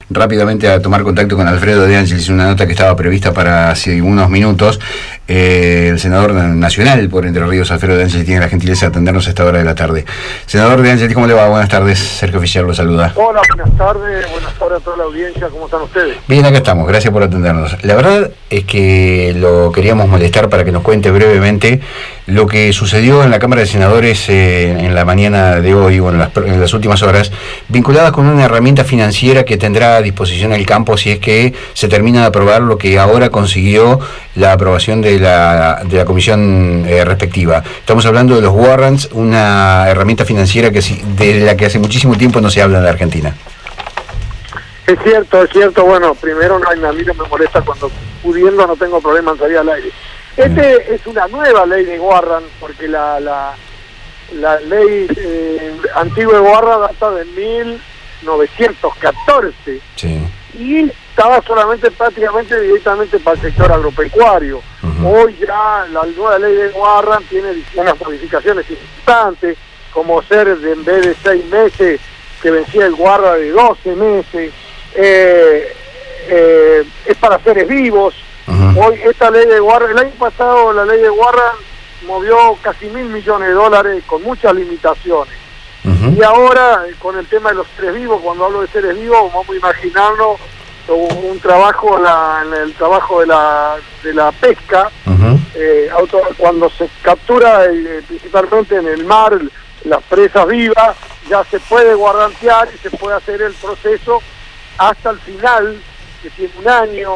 rápidamente a tomar contacto con Alfredo De Angelis, una nota que estaba prevista para hace unos minutos. El senador nacional por Entre Ríos, Alfredo De Angelis, tiene la gentileza de atendernos a esta hora de la tarde. Senador De Angelis, ¿cómo le va? Buenas tardes, Sergio Fischer lo saluda. Hola, buenas tardes a toda la audiencia, ¿cómo están ustedes? Bien, acá estamos, gracias por atendernos. La verdad es que lo queríamos molestar para que nos cuente brevemente lo que sucedió en la Cámara de Senadores en la mañana de hoy, bueno, en las últimas horas, vinculada con una herramienta financiera que tendrá a disposición el campo si es que se termina de aprobar lo que ahora consiguió la aprobación de la comisión respectiva. Estamos hablando de los warrants, una herramienta financiera de la que hace muchísimo tiempo no se habla en la Argentina. Es cierto, bueno, primero a mí no me molesta cuando pudiendo no tengo problema en salir al aire. Es una nueva ley de warrant, porque la ley antigua de warrant data de 1914, sí. Y estaba prácticamente directamente para el sector agropecuario. Hoy ya la nueva ley de warrant tiene unas modificaciones importantes, como ser en vez de 6 meses que vencía el warrant de 12 meses, es para seres vivos. Hoy esta ley de warrant, el año pasado la ley de warrant movió casi $1.000 millones con muchas limitaciones. Y ahora con el tema de los seres vivos, cuando hablo de seres vivos, vamos a imaginarnos un trabajo en el trabajo de la pesca, cuando se captura principalmente en el mar las presas vivas, ya se puede guardantear y se puede hacer el proceso hasta el final, que tiene un año.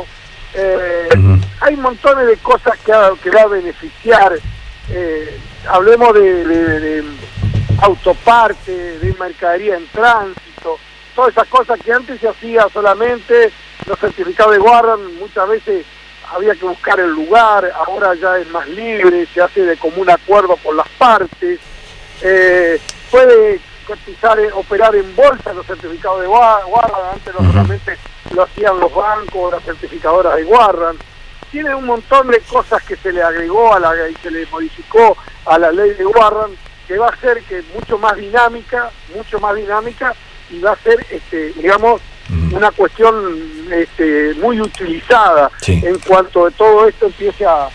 Hay montones de cosas que va a beneficiar. Hablemos de autoparte, de mercadería en tránsito, todas esas cosas que antes se hacía solamente los certificados de warrant, muchas veces había que buscar el lugar, ahora ya es más libre, se hace de común acuerdo con las partes. Puede cotizar, operar en bolsa los certificados de warrant, antes normalmente lo hacían los bancos, las certificadoras de warrant. Tiene un montón de cosas que se le agregó y se le modificó a la ley de warrant, que va a ser mucho más dinámica, y va a ser, digamos, una cuestión muy utilizada, sí, en cuanto de todo esto empiece a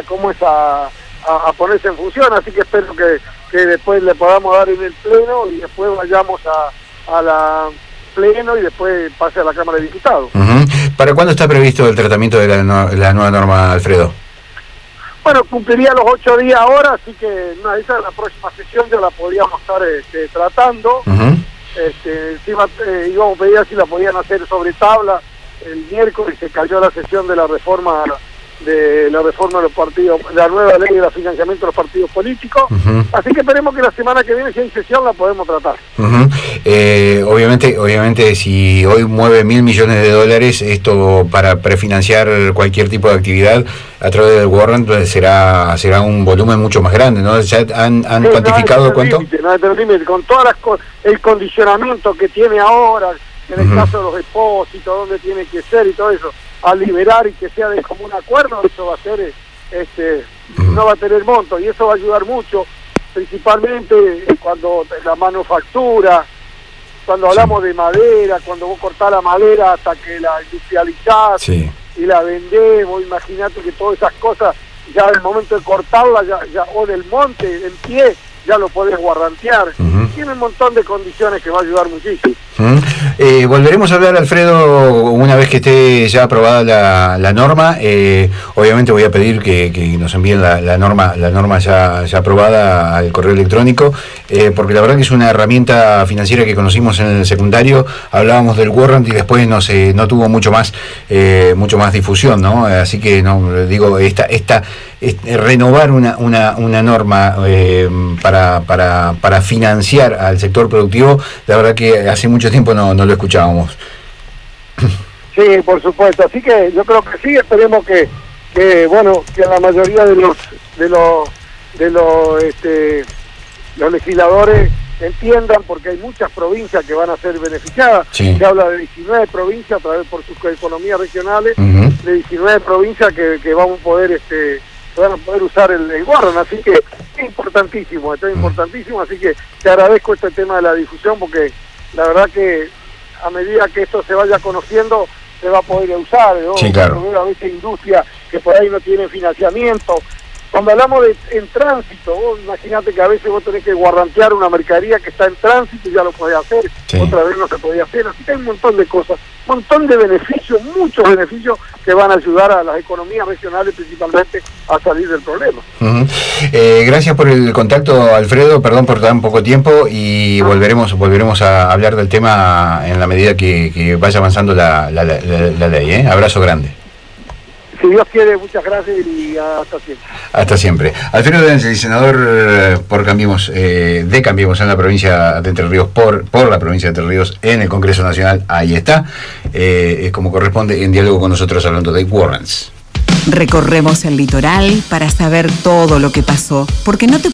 ponerse en función. Así que espero que después le podamos dar en el pleno y después vayamos a la pleno y después pase a la Cámara de Diputados. ¿Para cuándo está previsto el tratamiento de la nueva norma, Alfredo? Bueno, cumpliría los 8 días ahora, así que esa es la próxima sesión, ya la podríamos estar tratando. Encima íbamos a pedir si la podían hacer sobre tabla el miércoles, se cayó la sesión de la reforma de los partidos, la nueva ley de financiamiento de los partidos políticos. Así que esperemos que la semana que viene, si hay sesión, la podemos tratar. Obviamente si hoy mueve $1.000 millones, esto para prefinanciar cualquier tipo de actividad a través del warrant será un volumen mucho más grande, ¿no? ¿Ya han cuantificado cuánto? No hay límite, con todas las el condicionamiento que tiene ahora, en el caso de los depósitos, dónde tiene que ser y todo eso, a liberar y que sea de común acuerdo, eso va a ser, no va a tener monto, y eso va a ayudar mucho, principalmente cuando la manufactura, cuando hablamos de madera, cuando vos cortás la madera hasta que la industrializás y la vendés, vos imaginate que todas esas cosas, ya en el momento de cortarla, ya o del monte, en pie, ya lo podés guardantear. Tiene un montón de condiciones que va a ayudar muchísimo. Volveremos a hablar, Alfredo, una vez que esté ya aprobada la norma. Obviamente voy a pedir que nos envíen la norma ya aprobada al correo electrónico, porque la verdad que es una herramienta financiera que conocimos en el secundario. Hablábamos del warrant y después no tuvo mucho más difusión, ¿no? Así que renovar una norma para financiar al sector productivo, la verdad que hace mucho tiempo no lo escuchábamos. Sí, por supuesto, así que yo creo que sí, esperemos que la mayoría de los legisladores entiendan, porque hay muchas provincias que van a ser beneficiadas. Se habla de 19 provincias a través por sus economías regionales, de 19 provincias que vamos a poder van a poder usar el warrant, así que es importantísimo, así que te agradezco este tema de la difusión, porque la verdad que a medida que esto se vaya conociendo, se va a poder usar, ¿no? Sí, claro. A veces industria que por ahí no tiene financiamiento. Cuando hablamos de en tránsito, vos imaginate que a veces vos tenés que guardantear una mercadería que está en tránsito y ya lo podés hacer, sí. Otra vez no se podía hacer, así que hay un montón de cosas, un montón de beneficios, muchos beneficios que van a ayudar a las economías regionales principalmente a salir del problema. Gracias por el contacto, Alfredo, perdón por tan poco tiempo, y volveremos a hablar del tema en la medida que vaya avanzando la ley, Abrazo grande. Si Dios quiere, muchas gracias y hasta siempre. Hasta siempre. Alfredo Denzel, senador por Cambiemos, de Cambiemos en la provincia de Entre Ríos, por la provincia de Entre Ríos, en el Congreso Nacional, ahí está, como corresponde, en diálogo con nosotros hablando de warrants. Recorremos el litoral para saber todo lo que pasó, porque no te